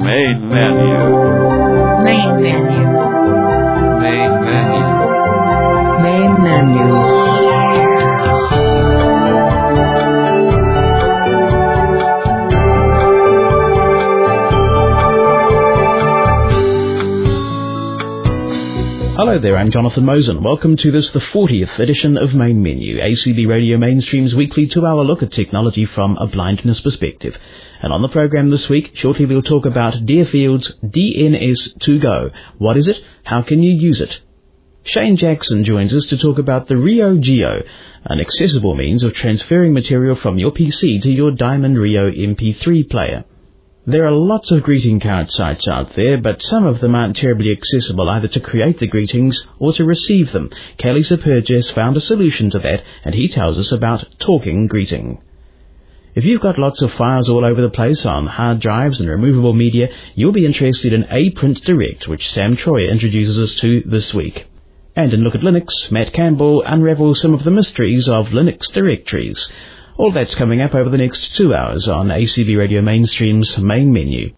Main menu. Main menu. Main menu. Main menu. Hello there, I'm Jonathan Mosen. Welcome to this, the 40th edition of Main Menu, ACB Radio Mainstream's weekly 2-hour look at technology from a blindness perspective. And on the program this week, shortly we'll talk about Deerfield's DNS2Go. What is it? How can you use it? Shane Jackson joins us to talk about the Rio Geo, an accessible means of transferring material from your PC to your Diamond Rio MP3 player. There are lots of greeting card sites out there, but some of them aren't terribly accessible either to create the greetings or to receive them. Kelly Sapurges found a solution to that, and he tells us about Talking Greeting. If you've got lots of files all over the place on hard drives and removable media, you'll be interested in APrint Direct, which Sam Troy introduces us to this week. And in Look at Linux, Matt Campbell unravels some of the mysteries of Linux directories. All that's coming up over the next 2 hours on ACB Radio Mainstream's Main Menu.